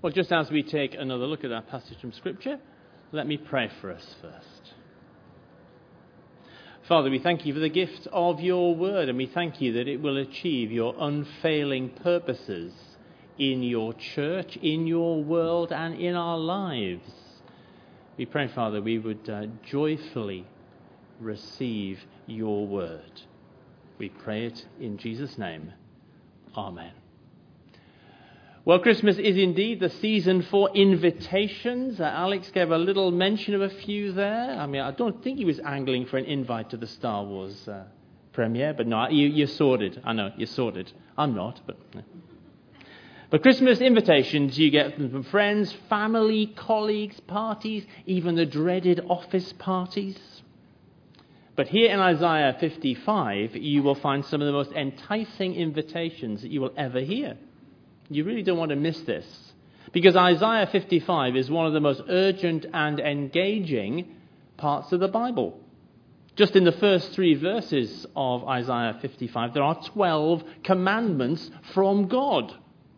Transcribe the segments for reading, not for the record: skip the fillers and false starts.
Well, just as we take another look at our passage from Scripture, let me pray for us first. Father, we thank you for the gift of your word, and we thank you that it will achieve your unfailing purposes in your church, in your world, and in our lives. We pray, Father, we would joyfully receive your word. We pray it in Jesus' name. Amen. Well, Christmas is indeed the season for invitations. Alex gave a little mention of a few there. I mean, I don't think he was angling for an invite to the Star Wars premiere, but no, you're sorted. I know, you're sorted. I'm not, but... No. But Christmas invitations, you get them from friends, family, colleagues, parties, even the dreaded office parties. But here in Isaiah 55, you will find some of the most enticing invitations that you will ever hear. You really don't want to miss this, because Isaiah 55 is one of the most urgent and engaging parts of the Bible. Just in the first 3 verses of Isaiah 55, there are 12 commandments from God.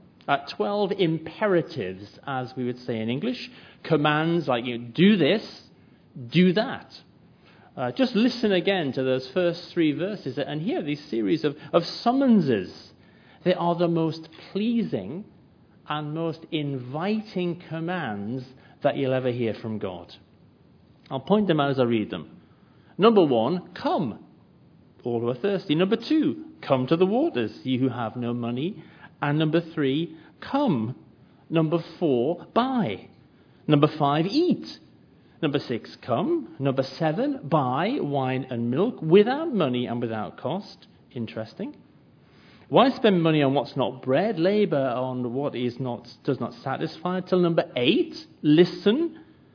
12 imperatives, as we would say in English. Commands like, do this, do that. Just listen again to those first 3 verses and hear these series of summonses. They are the most pleasing and most inviting commands that you'll ever hear from God. I'll point them out as I read them. Number 1, come, all who are thirsty. Number 2, come to the waters, you who have no money. And number 3, come. Number 4, buy. Number 5, eat. Number 6, come. Number 7, buy wine and milk without money and without cost. Interesting. Why spend money on what's not bread, labour on what does not satisfy? Till number 8, listen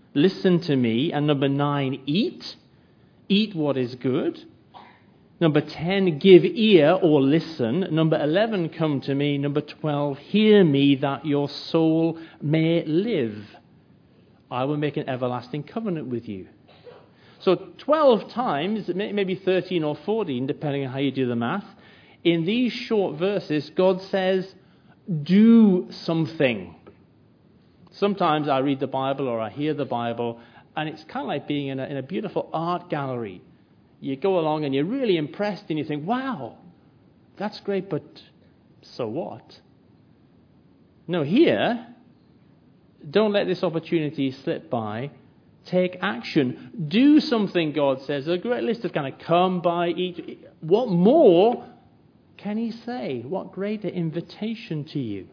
to me. And number 9, eat what is good. Number 10, give ear or listen. Number 11, come to me. Number 12, hear me that your soul may live. I will make an everlasting covenant with you. So 12 times, maybe 13 or 14, depending on how you do the math, in these short verses, God says, do something. Sometimes I read the Bible or I hear the Bible, and it's kind of like being in a beautiful art gallery. You go along and you're really impressed and you think, wow, that's great, but so what? No, here, don't let this opportunity slip by. Take action. Do something, God says. A great list of kind of come, buy, eat. What more can he say? What greater invitation to you?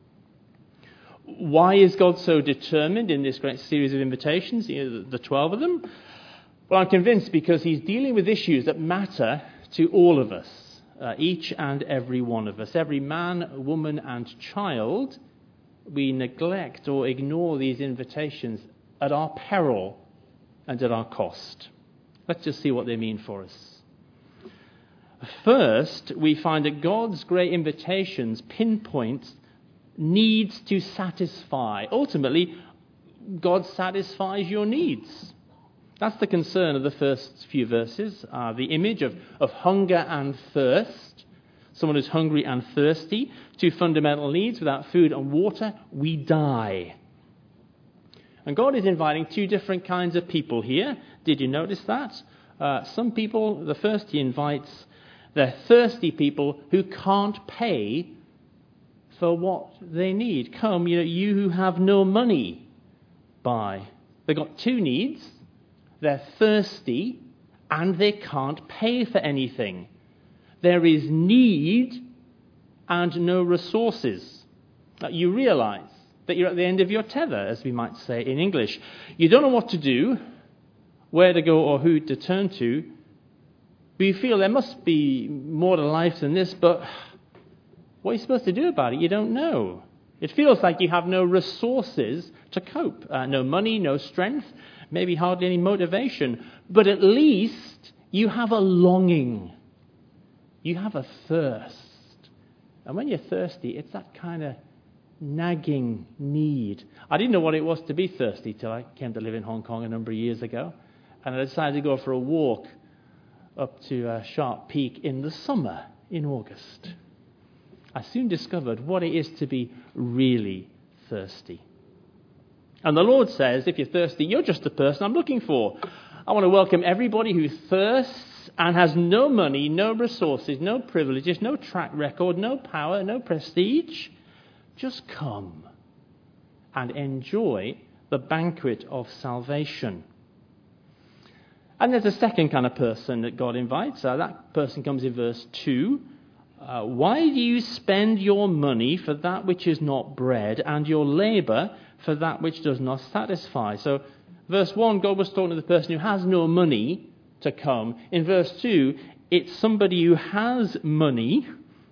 Why is God so determined in this great series of invitations, the 12 of them? Well, I'm convinced because he's dealing with issues that matter to all of us, each and every one of us. Every man, woman, and child, we neglect or ignore these invitations at our peril and at our cost. Let's just see what they mean for us. First, we find that God's great invitations pinpoint needs to satisfy. Ultimately, God satisfies your needs. That's the concern of the first few verses. The image of hunger and thirst. Someone who's hungry and thirsty. 2 fundamental needs. Without food and water, we die. And God is inviting 2 different kinds of people here. Did you notice that? Some people, the first he invites, they're thirsty people who can't pay for what they need. Come, you who have no money, buy. They've got 2 needs. They're thirsty and they can't pay for anything. There is need and no resources. You realize that you're at the end of your tether, as we might say in English. You don't know what to do, where to go or who to turn to. But you feel there must be more to life than this, but what are you supposed to do about it? You don't know. It feels like you have no resources to cope. No money, no strength, maybe hardly any motivation. But at least you have a longing. You have a thirst. And when you're thirsty, it's that kind of nagging need. I didn't know what it was to be thirsty till I came to live in Hong Kong a number of years ago. And I decided to go for a walk up to Sharp Peak in the summer, in August. I soon discovered what it is to be really thirsty. And the Lord says, if you're thirsty, you're just the person I'm looking for. I want to welcome everybody who thirsts and has no money, no resources, no privileges, no track record, no power, no prestige. Just come and enjoy the banquet of salvation. And there's a second kind of person that God invites. That person comes in verse 2. Why do you spend your money for that which is not bread, and your labour for that which does not satisfy? So, verse 1, God was talking to the person who has no money to come. In verse 2, it's somebody who has money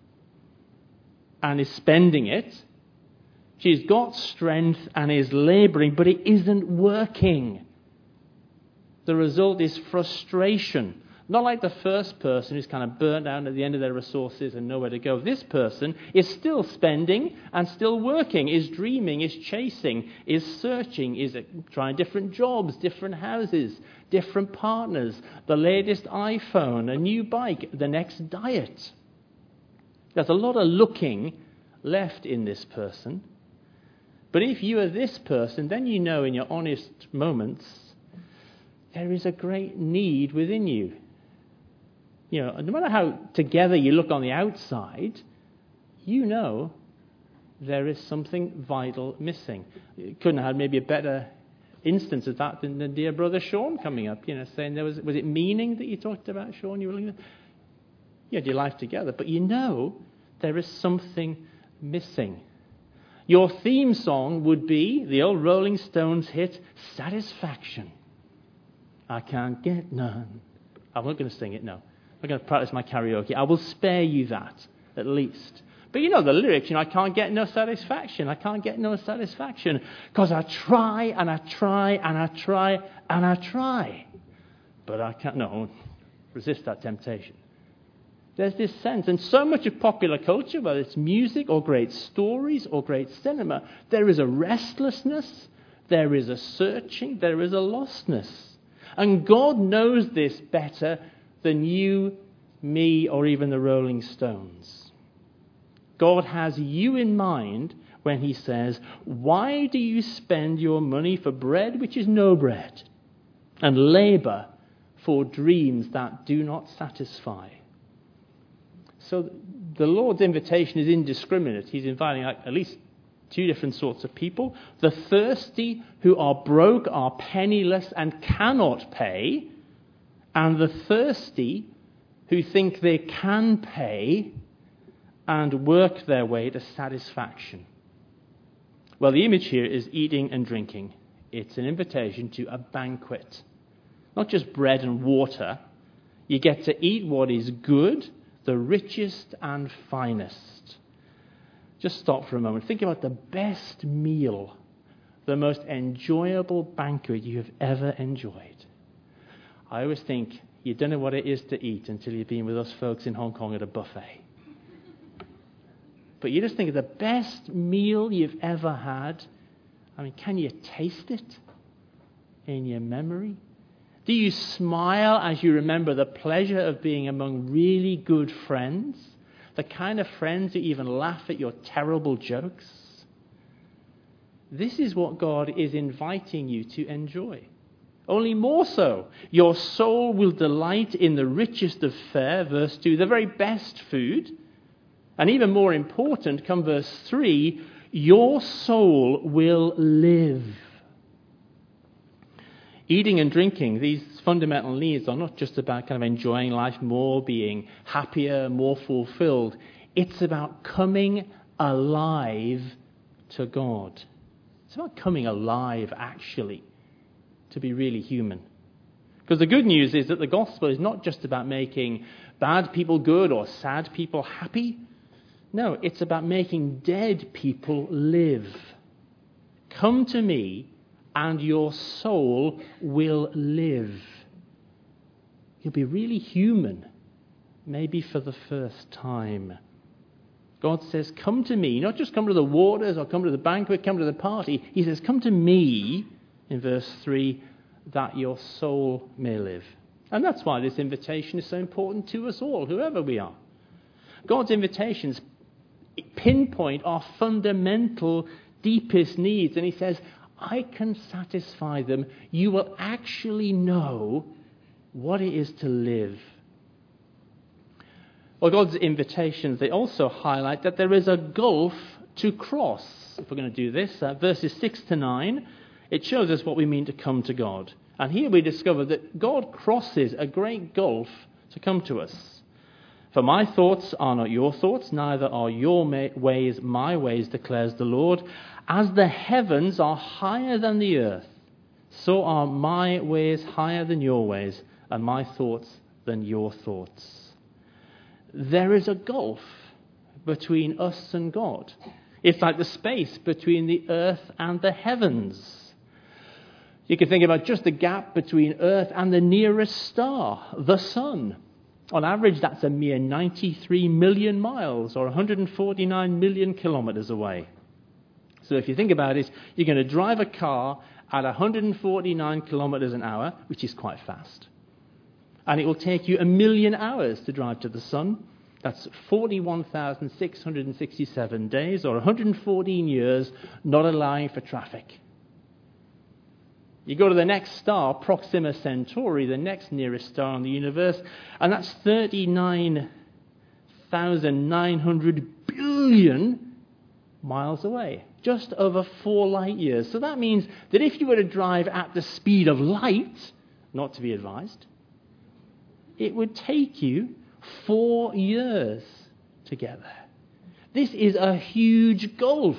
and is spending it. She's got strength and is labouring, but it isn't working. The result is frustration. Not like the first person who's kind of burnt out at the end of their resources and nowhere to go. This person is still spending and still working, is dreaming, is chasing, is searching, is trying different jobs, different houses, different partners, the latest iPhone, a new bike, the next diet. There's a lot of looking left in this person. But if you are this person, then you know in your honest moments, there is a great need within you. You know, no matter how together you look on the outside, you know there is something vital missing. You couldn't have had maybe a better instance of that than the dear brother Sean coming up, saying was it meaning that you talked about, Sean? You had your life together, but you know there is something missing. Your theme song would be the old Rolling Stones hit, Satisfaction. I can't get none. I'm not going to sing it, no. I'm going to practice my karaoke. I will spare you that, at least. But you know the lyrics, I can't get no satisfaction. I can't get no satisfaction. Because I try, and I try, and I try, and I try. But I can't, no, resist that temptation. There's this sense, and so much of popular culture, whether it's music or great stories or great cinema, there is a restlessness, there is a searching, there is a lostness. And God knows this better than you, me, or even the Rolling Stones. God has you in mind when he says, why do you spend your money for bread which is no bread, and labour for dreams that do not satisfy? So the Lord's invitation is indiscriminate. He's inviting at least two different sorts of people. The thirsty who are broke, are penniless and cannot pay, and the thirsty who think they can pay and work their way to satisfaction. Well, the image here is eating and drinking. It's an invitation to a banquet. Not just bread and water. You get to eat what is good, the richest and finest. Just stop for a moment. Think about the best meal, the most enjoyable banquet you have ever enjoyed. I always think you don't know what it is to eat until you've been with us folks in Hong Kong at a buffet. But you just think of the best meal you've ever had. I mean, can you taste it in your memory? Do you smile as you remember the pleasure of being among really good friends? The kind of friends who even laugh at your terrible jokes? This is what God is inviting you to enjoy. Only more so. Your soul will delight in the richest of fare, verse 2, the very best food. And even more important, come verse 3, your soul will live. Eating and drinking, these fundamental needs are not just about kind of enjoying life more, being happier, more fulfilled. It's about coming alive to God. It's about coming alive, actually, to be really human. Because the good news is that the gospel is not just about making bad people good or sad people happy. No, it's about making dead people live. Come to me, and your soul will live. You'll be really human, maybe for the first time. God says, come to me. Not just come to the waters or come to the banquet, come to the party. He says, come to me, in verse 3, that your soul may live. And that's why this invitation is so important to us all, whoever we are. God's invitations pinpoint our fundamental, deepest needs. And he says, I can satisfy them. You will actually know what it is to live. Well, God's invitations, they also highlight that there is a gulf to cross. If we're going to do this, verses 6 to 9, it shows us what we mean to come to God. And here we discover that God crosses a great gulf to come to us. For my thoughts are not your thoughts, neither are your ways my ways, declares the Lord. As the heavens are higher than the earth, so are my ways higher than your ways, and my thoughts than your thoughts. There is a gulf between us and God. It's like the space between the earth and the heavens. You can think about just the gap between Earth and the nearest star, the sun. On average, that's a mere 93 million miles, or 149 million kilometers away. So if you think about it, you're going to drive a car at 149 kilometers an hour, which is quite fast. And it will take you 1 million hours to drive to the sun. That's 41,667 days, or 114 years, not allowing for traffic. You go to the next star, Proxima Centauri, the next nearest star in the universe, and that's 39,900 billion miles away, just over 4 light years. So that means that if you were to drive at the speed of light, not to be advised, it would take you 4 years to get there. This is a huge gulf.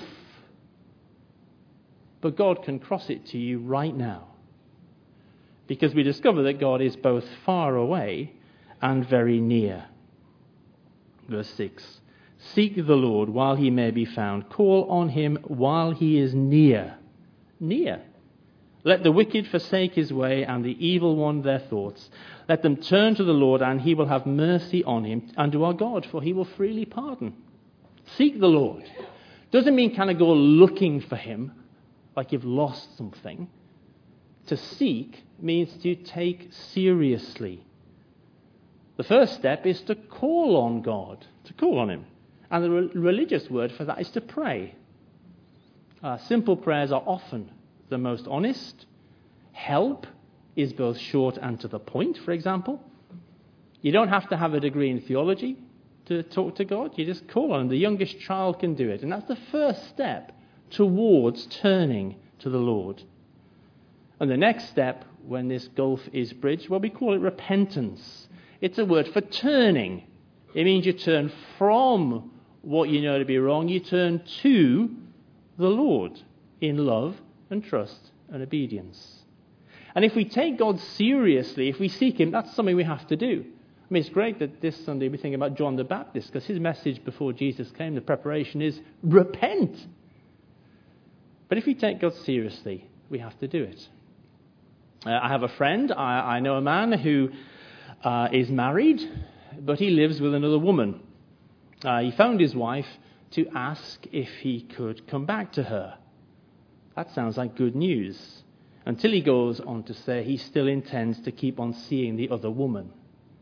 But God can cross it to you right now. Because we discover that God is both far away and very near. Verse 6. Seek the Lord while he may be found. Call on him while he is near. Near. Let the wicked forsake his way and the evil one their thoughts. Let them turn to the Lord and he will have mercy on him, and to our God, for he will freely pardon. Seek the Lord. Doesn't mean kind of go looking for him, like you've lost something. To seek means to take seriously. The first step is to call on God, to call on him. And the religious word for that is to pray. Simple prayers are often the most honest. Help is both short and to the point, for example. You don't have to have a degree in theology to talk to God. You just call on him. The youngest child can do it. And that's the first step towards turning to the Lord. And the next step, when this gulf is bridged, well, we call it repentance. It's a word for turning. It means you turn from what you know to be wrong. You turn to the Lord in love and trust and obedience. And if we take God seriously, if we seek him, that's something we have to do. I mean, it's great that this Sunday we think about John the Baptist, because his message before Jesus came, the preparation is repent. But if we take God seriously, we have to do it. I have a friend, I know a man who is married, but he lives with another woman. He phoned his wife to ask if he could come back to her. That sounds like good news, until he goes on to say he still intends to keep on seeing the other woman.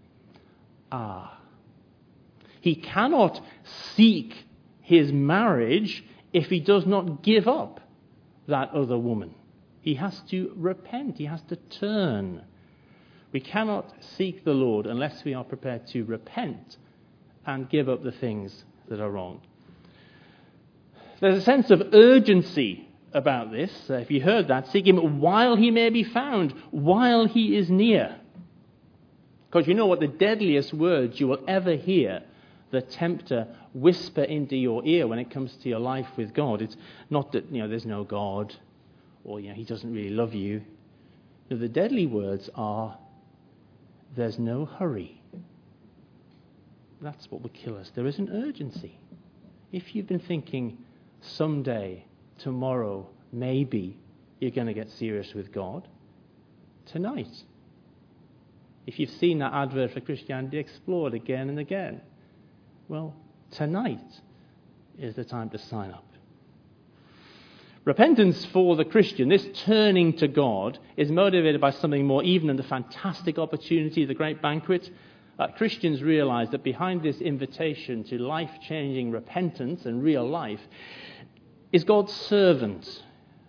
He cannot seek his marriage if he does not give up that other woman. He has to repent. He has to turn. We cannot seek the Lord unless we are prepared to repent and give up the things that are wrong. There's a sense of urgency about this. If you heard that, seek him while he may be found, while he is near. Because you know what the deadliest words you will ever hear the tempter whisper into your ear when it comes to your life with God. It's not that, there's no God, or, he doesn't really love you. No, the deadly words are, there's no hurry. That's what will kill us. There is an urgency. If you've been thinking, someday, tomorrow, maybe, you're going to get serious with God, tonight. If you've seen that advert for Christianity Explored again and again, well, tonight is the time to sign up. Repentance for the Christian, this turning to God, is motivated by something more even than the fantastic opportunity of the great banquet. Christians realize that behind this invitation to life-changing repentance and real life is God's servant,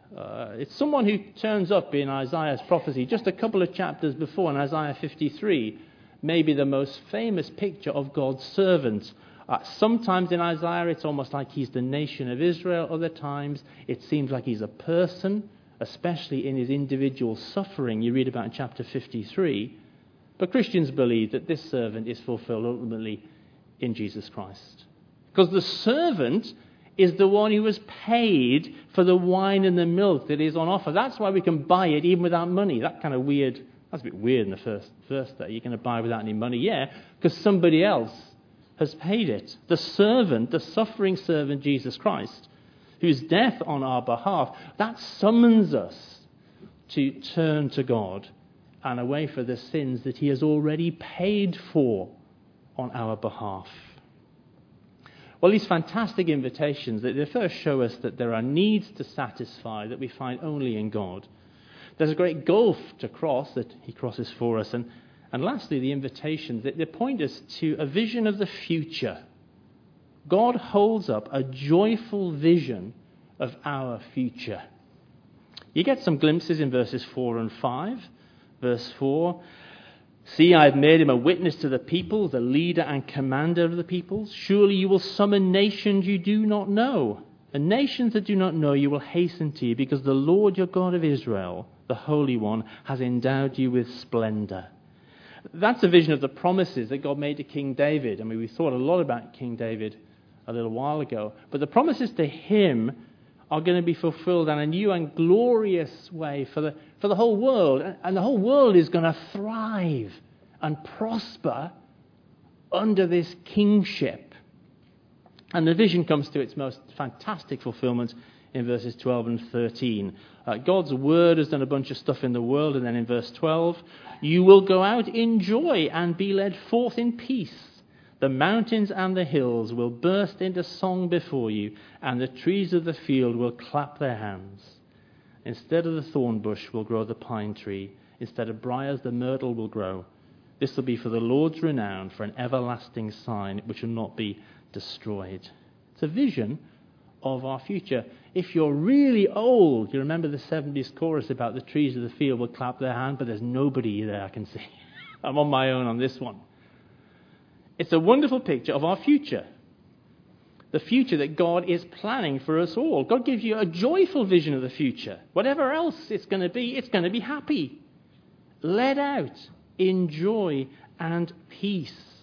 It's someone who turns up in Isaiah's prophecy just a couple of chapters before in Isaiah 53, maybe the most famous picture of God's servant. Sometimes in Isaiah it's almost like he's the nation of Israel. Other times it seems like he's a person, especially in his individual suffering you read about in chapter 53. But Christians believe that this servant is fulfilled ultimately in Jesus Christ. Because the servant is the one who was paid for the wine and the milk that is on offer. That's why we can buy it even without money. That's a bit weird in the first verse there. You're going to buy without any money. Yeah, because somebody else has paid it. The servant, the suffering servant, Jesus Christ, whose death on our behalf, that summons us to turn to God and away from the sins that he has already paid for on our behalf. Well, these fantastic invitations, they first show us that there are needs to satisfy that we find only in God. There's a great gulf to cross that he crosses for us. And lastly, the invitations, they point us to a vision of the future. God holds up a joyful vision of our future. You get some glimpses in verses 4 and 5. Verse 4, "See, I have made him a witness to the peoples, a leader and commander of the peoples. Surely you will summon nations you do not know. And nations that do not know you will hasten to you, because the Lord your God of Israel, the Holy One, has endowed you with splendor." That's a vision of the promises that God made to King David. I mean, we thought a lot about King David a little while ago. But the promises to him are going to be fulfilled in a new and glorious way for the whole world. And the whole world is going to thrive and prosper under this kingship. And the vision comes to its most fantastic fulfillment in verses 12 and 13. God's word has done a bunch of stuff in the world. And then in verse 12, "You will go out in joy and be led forth in peace. The mountains and the hills will burst into song before you, and the trees of the field will clap their hands. Instead of the thorn bush will grow the pine tree. Instead of briars, the myrtle will grow. This will be for the Lord's renown, for an everlasting sign which will not be destroyed." It's a vision of our future. If you're really old, you remember the 70s chorus about the trees of the field will clap their hand, but there's nobody there I can see. I'm on my own on this one. It's a wonderful picture of our future. The future that God is planning for us all. God gives you a joyful vision of the future. Whatever else it's going to be happy. Led out in joy and peace.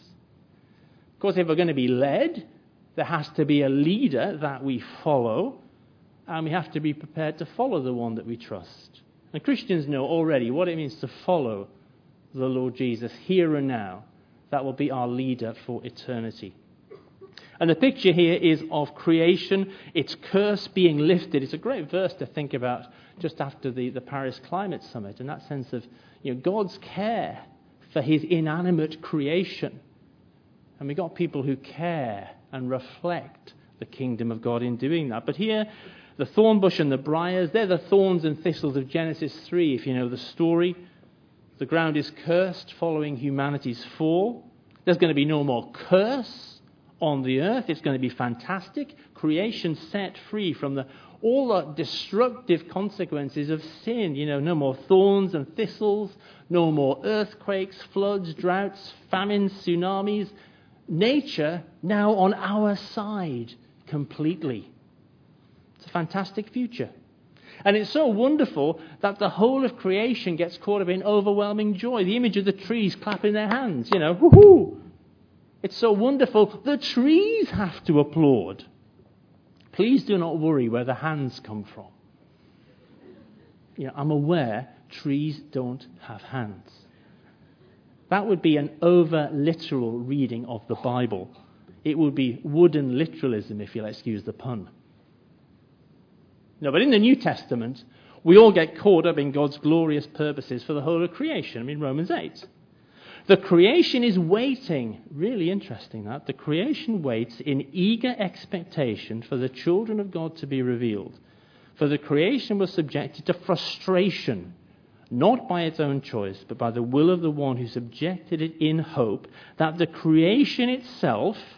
Of course, if we're going to be led, there has to be a leader that we follow, and we have to be prepared to follow the one that we trust. And Christians know already what it means to follow the Lord Jesus here and now. That will be our leader for eternity. And the picture here is of creation, its curse being lifted. It's a great verse to think about just after the Paris Climate Summit, in that sense of God's care for his inanimate creation. And we've got people who care and reflect the kingdom of God in doing that. But here, the thorn bush and the briars, they're the thorns and thistles of Genesis 3, if you know the story. The ground is cursed following humanity's fall. There's going to be no more curse on the earth. It's going to be fantastic. Creation set free from all the destructive consequences of sin. No more thorns and thistles, no more earthquakes, floods, droughts, famines, tsunamis. Nature now on our side completely. It's a fantastic future. And it's so wonderful that the whole of creation gets caught up in overwhelming joy. The image of the trees clapping their hands, woohoo! It's so wonderful, the trees have to applaud. Please do not worry where the hands come from. I'm aware trees don't have hands. That would be an over-literal reading of the Bible. It would be wooden literalism, if you'll excuse the pun. No, but in the New Testament, we all get caught up in God's glorious purposes for the whole of creation. Romans 8. The creation is waiting. Really interesting that. The creation waits in eager expectation for the children of God to be revealed. For the creation was subjected to frustration, not by its own choice, but by the will of the one who subjected it in hope that the creation itself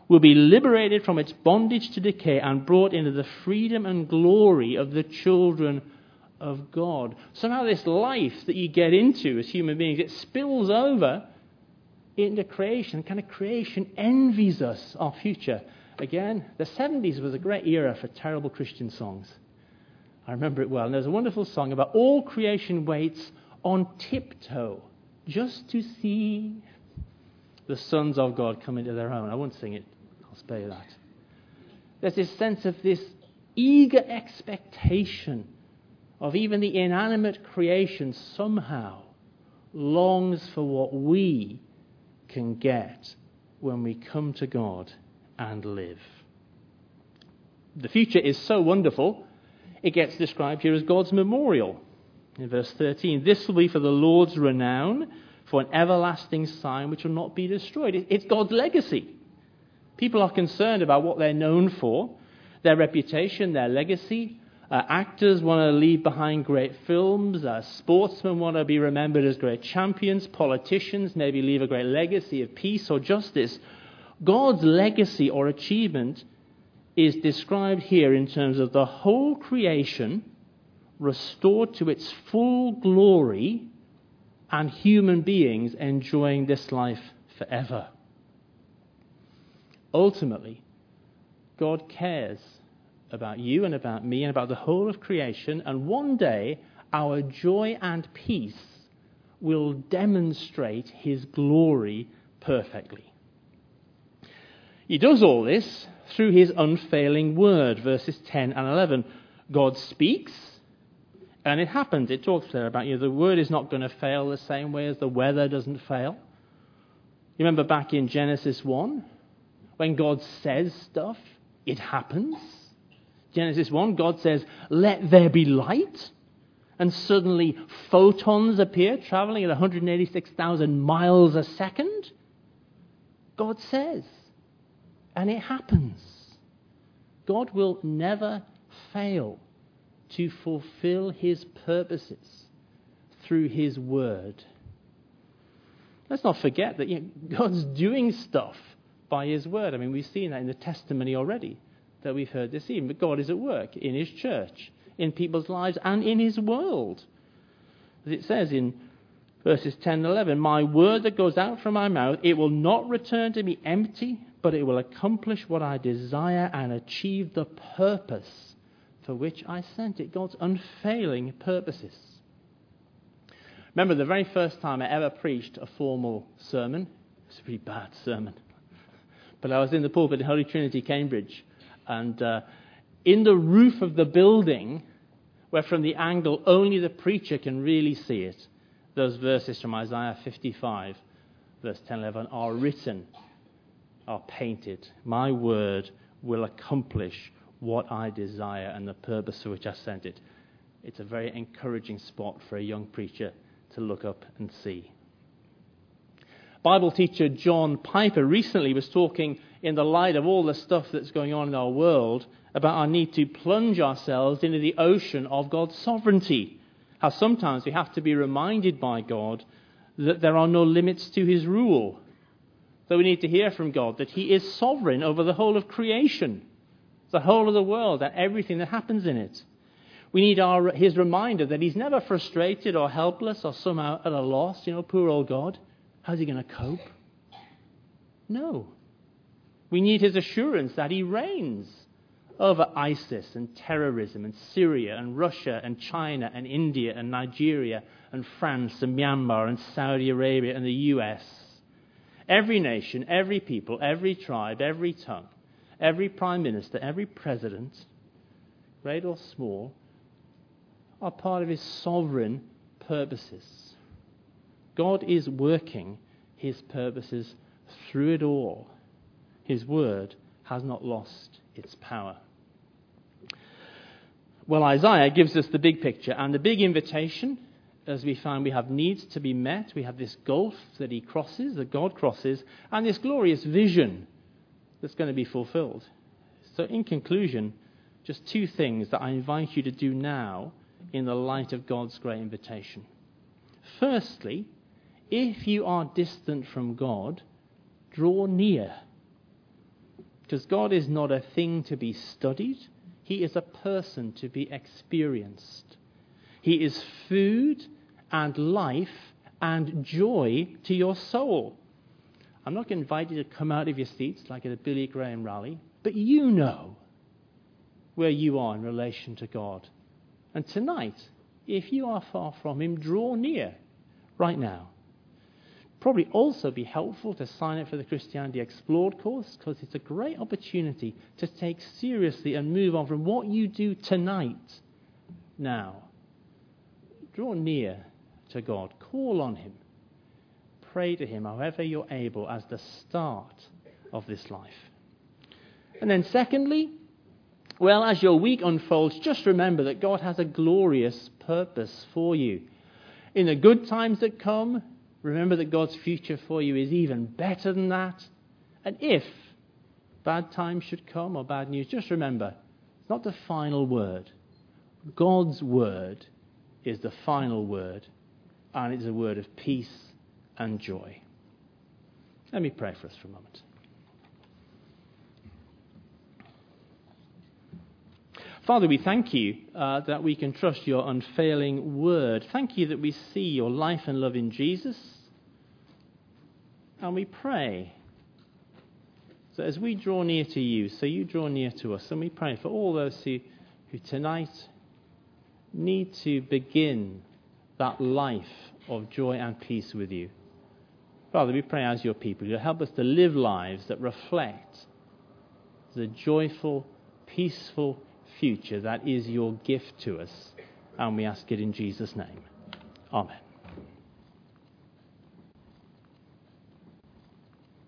will be liberated from its bondage to decay and brought into the freedom and glory of the children of God. Somehow this life that you get into as human beings, it spills over into creation. Kind of creation envies us our future. Again, the 70s was a great era for terrible Christian songs. I remember it well. And there's a wonderful song about all creation waits on tiptoe just to see the sons of God come into their own. I won't sing it. I'll spare you that. There's this sense of this eager expectation of even the inanimate creation somehow longs for what we can get when we come to God and live. The future is so wonderful, it gets described here as God's memorial. In verse 13, this will be for the Lord's renown, for an everlasting sign which will not be destroyed. It's God's legacy. People are concerned about what they're known for, their reputation, their legacy. Actors want to leave behind great films. Sportsmen want to be remembered as great champions. Politicians maybe leave a great legacy of peace or justice. God's legacy or achievement is described here in terms of the whole creation restored to its full glory and human beings enjoying this life forever. Ultimately, God cares about you and about me and about the whole of creation, and one day our joy and peace will demonstrate his glory perfectly. He does all this through his unfailing word, verses 10 and 11. God speaks, and it happens. It talks there about, the word is not going to fail the same way as the weather doesn't fail. You remember back in Genesis 1, when God says stuff, it happens. Genesis 1, God says, let there be light. And suddenly photons appear, traveling at 186,000 miles a second. God says, and it happens. God will never fail to fulfill his purposes through his word. Let's not forget that God's doing stuff by his word. I mean, we've seen that in the testimony already that we've heard this evening. But God is at work in his church, in people's lives, and in his world. As it says in verses 10 and 11, my word that goes out from my mouth, it will not return to me empty, but it will accomplish what I desire and achieve the purpose for which I sent it. God's unfailing purposes. Remember the very first time I ever preached a formal sermon? It was a pretty bad sermon. But I was in the pulpit at Holy Trinity, Cambridge, and in the roof of the building, where from the angle only the preacher can really see it, those verses from Isaiah 55, verse 10 and 11, are written, are painted. My word will accomplish what I desire and the purpose for which I sent it. It's a very encouraging spot for a young preacher to look up and see. Bible teacher John Piper recently was talking in the light of all the stuff that's going on in our world about our need to plunge ourselves into the ocean of God's sovereignty. How sometimes we have to be reminded by God that there are no limits to his rule. So we need to hear from God that he is sovereign over the whole of creation, the whole of the world and everything that happens in it. We need his reminder that he's never frustrated or helpless or somehow at a loss. Poor old God. How's he going to cope? No. We need his assurance that he reigns over ISIS and terrorism and Syria and Russia and China and India and Nigeria and France and Myanmar and Saudi Arabia and the US. Every nation, every people, every tribe, every tongue, every prime minister, every president, great or small, are part of his sovereign purposes. God is working his purposes through it all. His word has not lost its power. Well, Isaiah gives us the big picture and the big invitation. As we find, we have needs to be met. We have this gulf that he crosses, that God crosses, and this glorious vision that's going to be fulfilled. So in conclusion, just two things that I invite you to do now in the light of God's great invitation. Firstly, if you are distant from God, draw near. Because God is not a thing to be studied. He is a person to be experienced. He is food and life and joy to your soul. I'm not going to invite you to come out of your seats like at a Billy Graham rally, but you know where you are in relation to God. And tonight, if you are far from him, draw near right now. Probably also be helpful to sign up for the Christianity Explored course, because it's a great opportunity to take seriously and move on from what you do tonight. Now, draw near to God. Call on him. Pray to him however you're able as the start of this life. And then secondly, well, as your week unfolds, just remember that God has a glorious purpose for you. In the good times that come, remember that God's future for you is even better than that. And if bad times should come or bad news, just remember, it's not the final word. God's word is the final word, and it's a word of peace and joy. Let me pray for us for a moment. Father, we thank you that we can trust your unfailing word. Thank you that we see your life and love in Jesus. And we pray that as we draw near to you, so you draw near to us. And we pray for all those who tonight need to begin that life of joy and peace with you. Father, we pray as your people, you'll help us to live lives that reflect the joyful, peaceful future that is your gift to us. And we ask it in Jesus' name. Amen.